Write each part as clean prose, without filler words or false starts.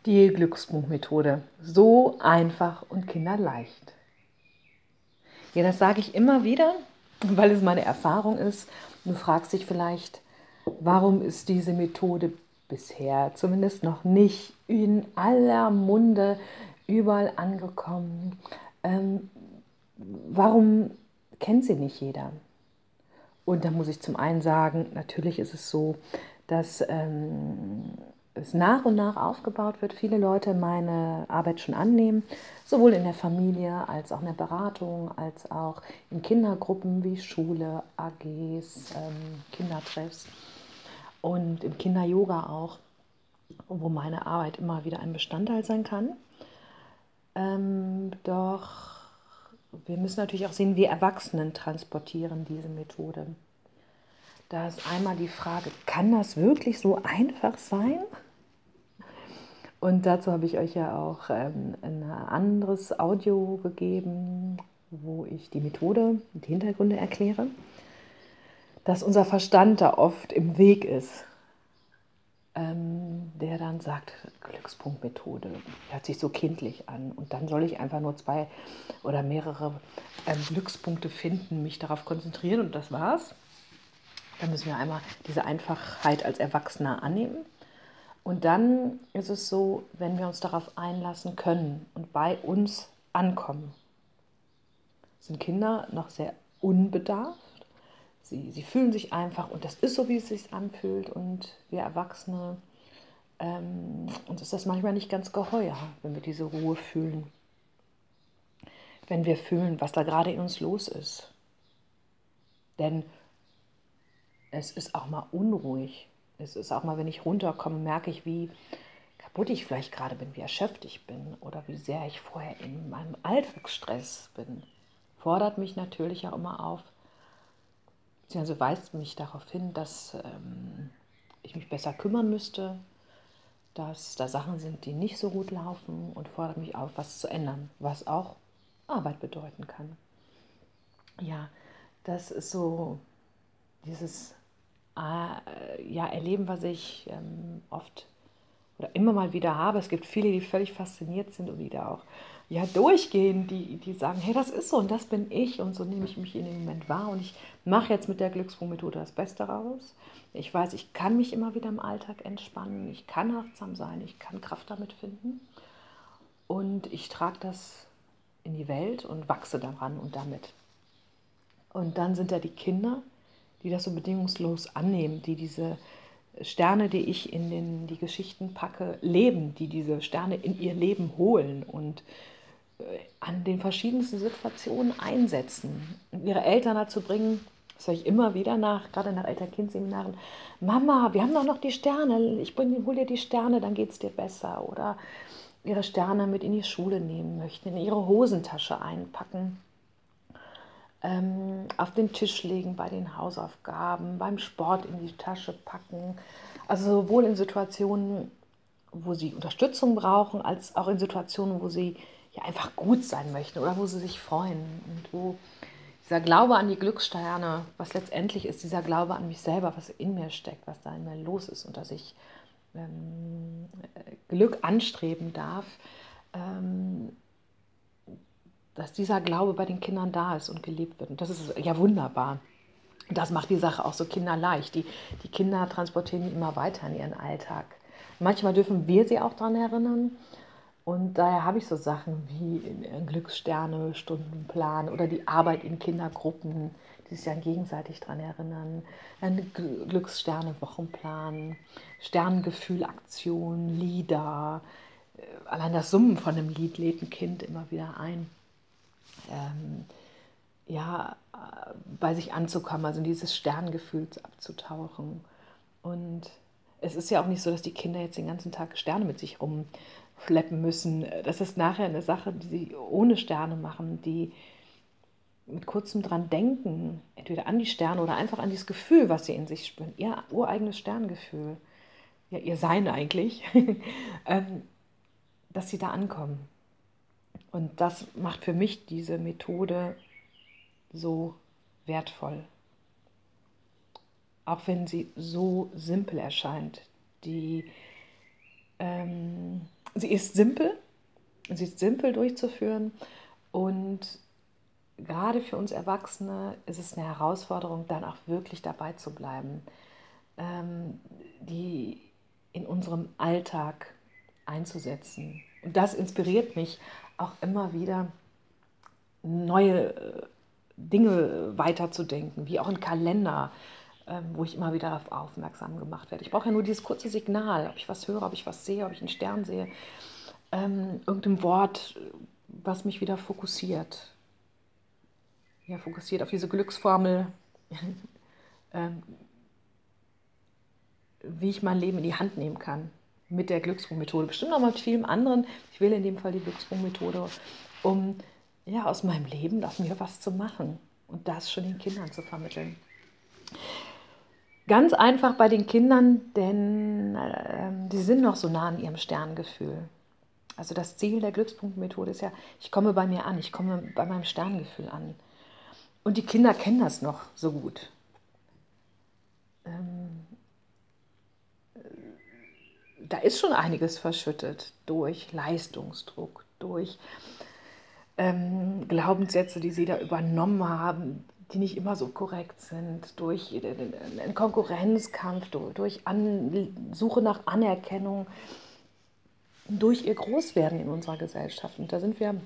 Die Glücksbuchmethode. So einfach und kinderleicht. Ja, das sage ich immer wieder, weil es meine Erfahrung ist. Du fragst dich vielleicht, warum ist diese Methode bisher zumindest noch nicht in aller Munde überall angekommen? Warum kennt sie nicht jeder? Und da muss ich zum einen sagen, natürlich ist es so, dass es nach und nach aufgebaut wird, viele Leute meine Arbeit schon annehmen, sowohl in der Familie als auch in der Beratung, als auch in Kindergruppen wie Schule, AGs, Kindertreffs und im Kinder-Yoga auch, wo meine Arbeit immer wieder ein Bestandteil sein kann. Doch wir müssen natürlich auch sehen, wir Erwachsenen transportieren diese Methode. Da ist einmal die Frage, kann das wirklich so einfach sein? Und dazu habe ich euch ja auch ein anderes Audio gegeben, wo ich die Methode und die Hintergründe erkläre, dass unser Verstand da oft im Weg ist, der dann sagt, Glückspunktmethode, hört sich so kindlich an und dann soll ich einfach nur 2 oder mehrere Glückspunkte finden, mich darauf konzentrieren und das war's. Da müssen wir einmal diese Einfachheit als Erwachsener annehmen. Und dann ist es so, wenn wir uns darauf einlassen können und bei uns ankommen, sind Kinder noch sehr unbedarft. Sie fühlen sich einfach und das ist so, wie es sich anfühlt. Und wir Erwachsene, uns ist das manchmal nicht ganz geheuer, wenn wir diese Ruhe fühlen. Wenn wir fühlen, was da gerade in uns los ist. Denn es ist auch mal unruhig. Es ist auch mal, wenn ich runterkomme, merke ich, wie kaputt ich vielleicht gerade bin, wie erschöpft ich bin oder wie sehr ich vorher in meinem Alltagsstress bin. Fordert mich natürlich auch immer auf, beziehungsweise weist mich darauf hin, dass ich mich besser kümmern müsste, dass da Sachen sind, die nicht so gut laufen und fordert mich auf, was zu ändern, was auch Arbeit bedeuten kann. Ja, das ist so dieses Erleben, was ich oft oder immer mal wieder habe. Es gibt viele, die völlig fasziniert sind und die da auch durchgehen, die sagen, hey, das ist so und das bin ich und so nehme ich mich in dem Moment wahr und ich mache jetzt mit der Glücksbuchmethode das Beste raus. Ich weiß, ich kann mich immer wieder im Alltag entspannen, ich kann achtsam sein, ich kann Kraft damit finden und ich trage das in die Welt und wachse daran und damit. Und dann sind da die Kinder, die das so bedingungslos annehmen, die diese Sterne, die ich in die Geschichten packe, leben, die diese Sterne in ihr Leben holen und an den verschiedensten Situationen einsetzen. Und ihre Eltern dazu bringen, das höre ich immer wieder nach, gerade nach Eltern-Kind-Seminaren, Mama, wir haben doch noch die Sterne, hol dir die Sterne, dann geht es dir besser. Oder ihre Sterne mit in die Schule nehmen möchten, in ihre Hosentasche einpacken, auf den Tisch legen bei den Hausaufgaben, beim Sport in die Tasche packen. Also sowohl in Situationen, wo sie Unterstützung brauchen, als auch in Situationen, wo sie einfach gut sein möchten oder wo sie sich freuen. Und wo dieser Glaube an die Glückssterne, was letztendlich ist, dieser Glaube an mich selber, was in mir steckt, was da in mir los ist und dass ich Glück anstreben darf, dass dieser Glaube bei den Kindern da ist und gelebt wird. Und das ist ja wunderbar. Das macht die Sache auch so kinderleicht. Die Kinder transportieren die immer weiter in ihren Alltag. Manchmal dürfen wir sie auch daran erinnern. Und daher habe ich so Sachen wie Glückssterne, Stundenplan oder die Arbeit in Kindergruppen, die sich dann gegenseitig daran erinnern. Ein Glückssterne-Wochenplan, Sternengefühl-Aktion, Lieder. Allein das Summen von einem Lied lädt ein Kind immer wieder ein. Bei sich anzukommen, also in dieses Sternengefühl abzutauchen. Und es ist ja auch nicht so, dass die Kinder jetzt den ganzen Tag Sterne mit sich rumschleppen müssen. Das ist nachher eine Sache, die sie ohne Sterne machen, die mit kurzem dran denken, entweder an die Sterne oder einfach an dieses Gefühl, was sie in sich spüren, ihr ureigenes Sterngefühl, ja, ihr Sein eigentlich, dass sie da ankommen. Und das macht für mich diese Methode so wertvoll. Auch wenn sie so simpel erscheint. Die Sie ist simpel durchzuführen und gerade für uns Erwachsene ist es eine Herausforderung, dann auch wirklich dabei zu bleiben, die in unserem Alltag einzusetzen. Und das inspiriert mich auch immer wieder, neue Dinge weiterzudenken, wie auch ein Kalender, wo ich immer wieder darauf aufmerksam gemacht werde. Ich brauche ja nur dieses kurze Signal, ob ich was höre, ob ich was sehe, ob ich einen Stern sehe, irgendein Wort, was mich wieder fokussiert. Ja, fokussiert auf diese Glücksformel, wie ich mein Leben in die Hand nehmen kann mit der Glückssprung-Methode. Bestimmt auch mit vielem anderen. Ich wähle in dem Fall die Glückssprung-Methode, um ja, aus meinem Leben, aus mir was zu machen und das schon den Kindern zu vermitteln. Ganz einfach bei den Kindern, denn die sind noch so nah an ihrem Sterngefühl. Also das Ziel der Glückspunktmethode ist ja, ich komme bei mir an, ich komme bei meinem Sterngefühl an. Und die Kinder kennen das noch so gut. Da ist schon einiges verschüttet durch Leistungsdruck, durch Glaubenssätze, die sie da übernommen haben, die nicht immer so korrekt sind, durch einen Konkurrenzkampf, durch Suche nach Anerkennung, durch ihr Großwerden in unserer Gesellschaft. Und da sind wir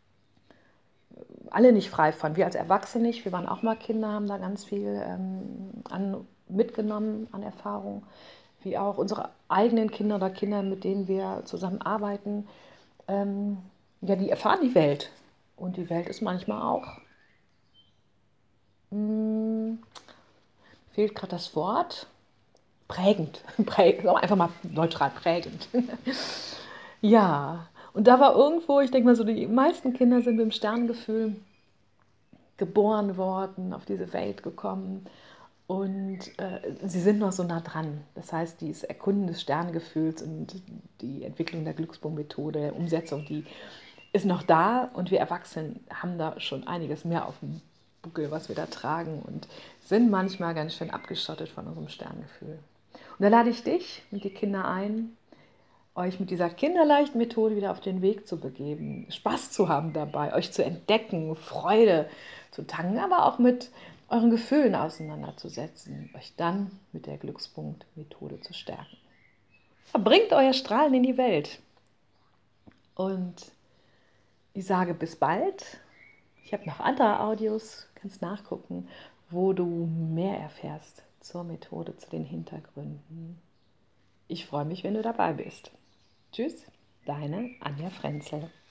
alle nicht frei von. Wir als Erwachsene nicht, wir waren auch mal Kinder, haben da ganz viel mitgenommen an Erfahrung, wie auch unsere eigenen Kinder oder Kinder, mit denen wir zusammenarbeiten. Ja, die erfahren die Welt. Und die Welt ist manchmal auch, fehlt gerade das Wort, prägend. Einfach mal neutral prägend. Ja, und da war irgendwo, ich denke mal so, die meisten Kinder sind mit dem Sterngefühl geboren worden, auf diese Welt gekommen und sie sind noch so nah dran. Das heißt, dieses Erkunden des Sterngefühls und die Entwicklung der Glücksboom-Methode, der Umsetzung, die ist noch da und wir Erwachsenen haben da schon einiges mehr auf dem Buckel, was wir da tragen und sind manchmal ganz schön abgeschottet von unserem Sterngefühl. Und da lade ich dich und die Kinder ein, euch mit dieser kinderleichten Methode wieder auf den Weg zu begeben, Spaß zu haben dabei, euch zu entdecken, Freude zu tanken, aber auch mit euren Gefühlen auseinanderzusetzen, euch dann mit der Glückspunkt-Methode zu stärken. Bringt euer Strahlen in die Welt. Und ich sage bis bald. Ich habe noch andere Audios, kannst nachgucken, wo du mehr erfährst zur Methode, zu den Hintergründen. Ich freue mich, wenn du dabei bist. Tschüss, deine Anja Frenzel.